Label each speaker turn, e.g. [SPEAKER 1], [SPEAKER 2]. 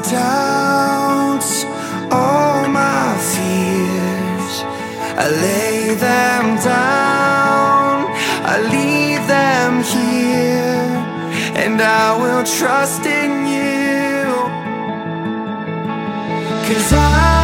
[SPEAKER 1] doubts, all my fears, I lay them down, I leave them here, and I will trust in you, 'cause I